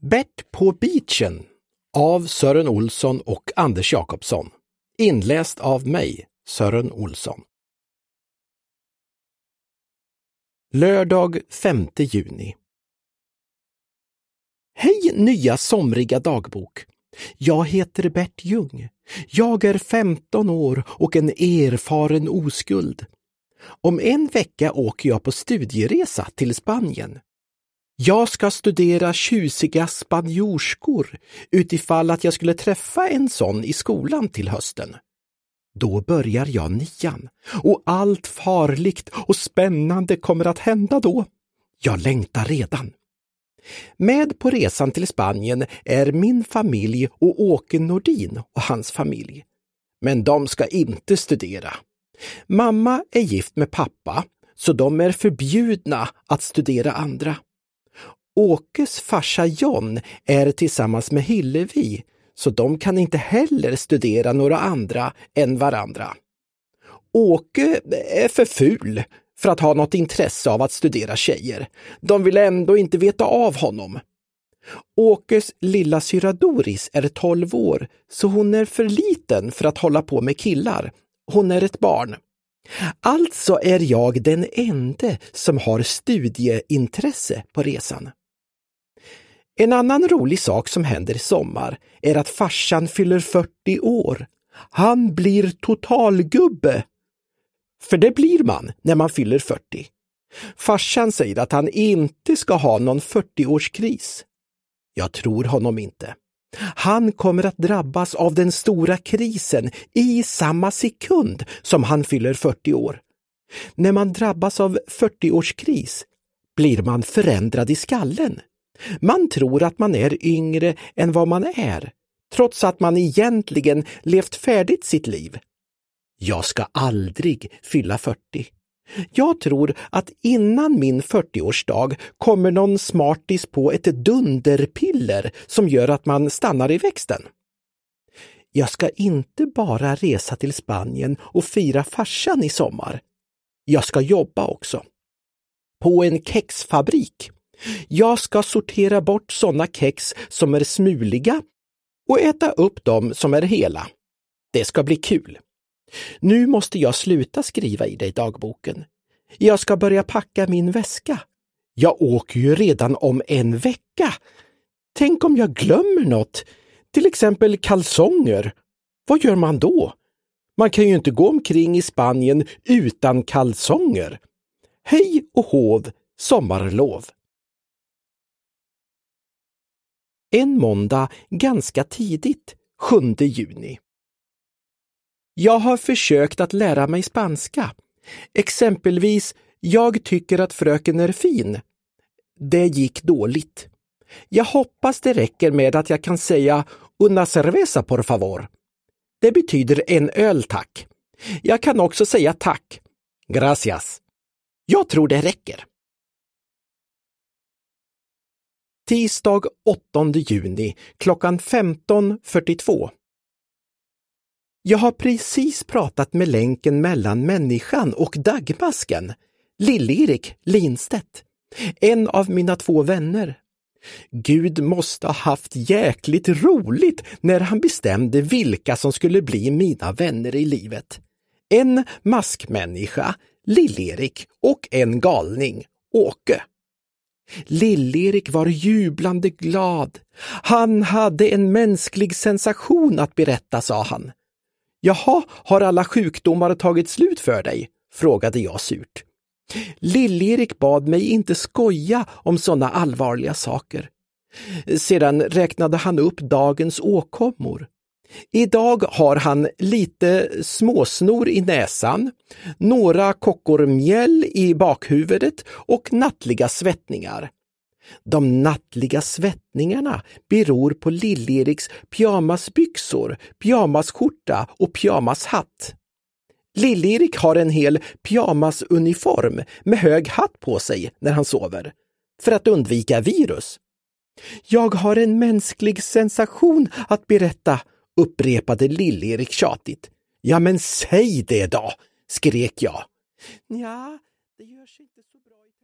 Bert på beachen av Sören Olsson och Anders Jakobsson. Inläst av mig, Sören Olsson. Lördag 5 juni. Hej nya somriga dagbok. Jag heter Bert Ljung. Jag är 15 år och en erfaren oskuld. Om en vecka åker jag på studieresa till Spanien. Jag ska studera tjusiga spanjorskor utifall att jag skulle träffa en sån i skolan till hösten. Då börjar jag 9:an och allt farligt och spännande kommer att hända då. Jag längtar redan. Med på resan till Spanien är min familj och Åke Nordin och hans familj. Men de ska inte studera. Mamma är gift med pappa, så de är förbjudna att studera andra. Åkes farsa John är tillsammans med Hillevi, så de kan inte heller studera några andra än varandra. Åke är för ful för att ha något intresse av att studera tjejer. De vill ändå inte veta av honom. Åkes lilla syra Doris är 12 år, så hon är för liten för att hålla på med killar. Hon är ett barn. Alltså är jag den enda som har studieintresse på resan. En annan rolig sak som händer i sommar är att farsan fyller 40 år. Han blir totalgubbe. För det blir man när man fyller 40. Farsan säger att han inte ska ha någon 40-årskris. Jag tror honom inte. Han kommer att drabbas av den stora krisen i samma sekund som han fyller 40 år. När man drabbas av 40-årskris blir man förändrad i skallen. Man tror att man är yngre än vad man är, trots att man egentligen levt färdigt sitt liv. Jag ska aldrig fylla 40. Jag tror att innan min 40-årsdag kommer någon smartis på ett dunderpiller som gör att man stannar i växten. Jag ska inte bara resa till Spanien och fira farsan i sommar. Jag ska jobba också. På en kexfabrik. Jag ska sortera bort sådana kex som är smuliga och äta upp dem som är hela. Det ska bli kul. Nu måste jag sluta skriva i dig dagboken. Jag ska börja packa min väska. Jag åker ju redan om en vecka. Tänk om jag glömmer något, till exempel kalsonger. Vad gör man då? Man kan ju inte gå omkring i Spanien utan kalsonger. Hej och hov, sommarlov. En måndag ganska tidigt, 7 juni. Jag har försökt att lära mig spanska. Exempelvis, jag tycker att fröken är fin. Det gick dåligt. Jag hoppas det räcker med att jag kan säga una cerveza por favor. Det betyder en öl tack. Jag kan också säga tack. Gracias. Jag tror det räcker. Tisdag 8 juni klockan 15:42. Jag har precis pratat med länken mellan människan och dagmasken, Lill-Erik Lindstedt, en av mina 2 vänner. Gud måste ha haft jäkligt roligt när han bestämde vilka som skulle bli mina vänner i livet. En maskmänniska, Lill-Erik, och en galning, Åke. Lill-Erik var jublande glad. Han hade en mänsklig sensation att berätta, sa han. Jaha, har alla sjukdomar tagit slut för dig? Frågade jag surt. Lill-Erik bad mig inte skoja om sådana allvarliga saker. Sedan räknade han upp dagens åkommor. Idag har han lite småsnor i näsan, några kockor mjäll i bakhuvudet och nattliga svettningar. De nattliga svettningarna beror på Lill-Eriks pyjamasbyxor, pyjamasskjorta och pyjamashatt. Lill-Erik har en hel pyjamasuniform med hög hatt på sig när han sover, för att undvika virus. Jag har en mänsklig sensation att berätta, upprepade Lill-Erik tjatigt. Ja, men säg det då, skrek jag. Ja, det gör sig inte så bra i